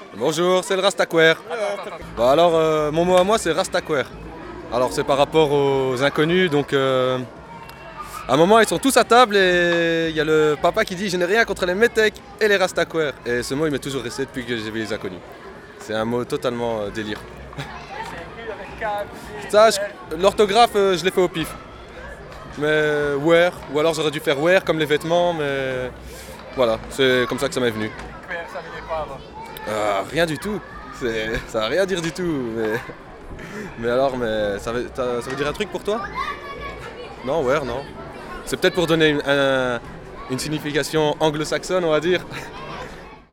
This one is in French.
Bonjour, c'est le Rastaquaire. Bah alors, mon mot à moi, c'est Rastaquaire. Alors, c'est par rapport aux inconnus, donc à un moment, ils sont tous à table et il y a le papa qui dit « Je n'ai rien contre les métèques et les Rastaquaires ». Et ce mot, il m'est toujours resté depuis que j'ai vu les inconnus. C'est un mot totalement délire. Ça, l'orthographe, je l'ai fait au pif. Mais wear, ou alors j'aurais dû faire wear comme les vêtements, mais voilà, c'est comme ça que ça m'est venu. Rien du tout, ça n'a rien à dire du tout, mais ça veut dire un truc pour toi? Non, wear, non. C'est peut-être pour donner une signification anglo-saxonne, on va dire.